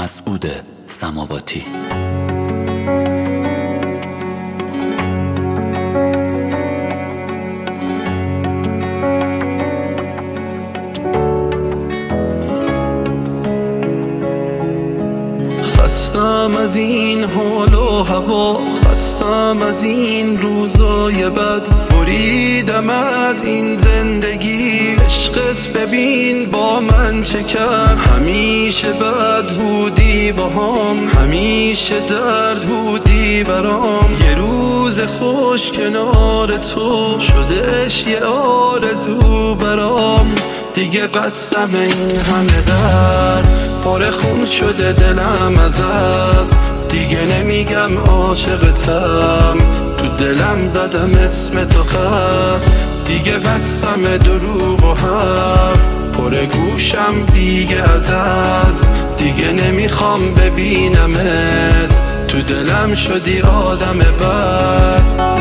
مسعود سماواتی. خستم از این حال و هوا، خستم از این روزای بد، بریدم از این زندگی. عشقت ببین با من چه کرد، همیشه بد بودی باهام، همیشه درد بودی برام. یه روز خوش کنار تو شدش یه آرزو برام. دیگه بستم این همه درد، پر خون شده دلم ازت. دیگه نمیگم عاشقتم، تو دلم زدم اسم تو خط. دیگه بستم دروغ و حرف، پر گوشم دیگه ازت. دیگه نمیخوام ببینمت، تو دلم شدی آدم بد.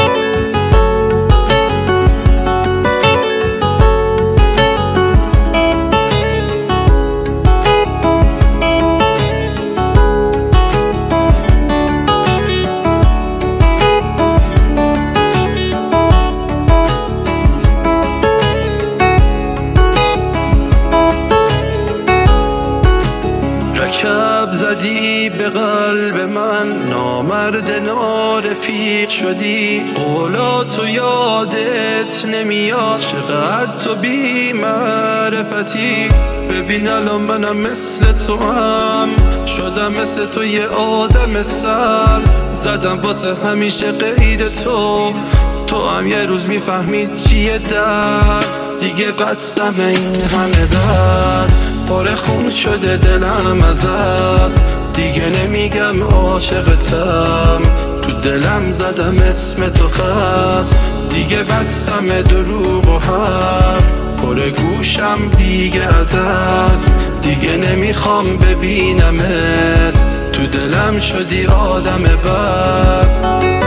رکب زدی به قلب من، نامرد نارفیق شدی. قولاتو یادت نمیاد، چقدر تو بی معرفتی. ببین الان منم مثل تو هم شدم، مثل تو یه آدم سر. زدم واسه همیشه قید تو، تو هم یه روز میفهمید چیه درد. دیگه بستم این همه درد، پر خون شده دلم ازت. دیگه نمیگم عاشقتم، تو دلم زدم اسم تو خط. دیگه بستم دروغ و حرف، پر گوشم دیگه ازت. دیگه نمیخوام ببینمت، تو دلم شدی آدم بد.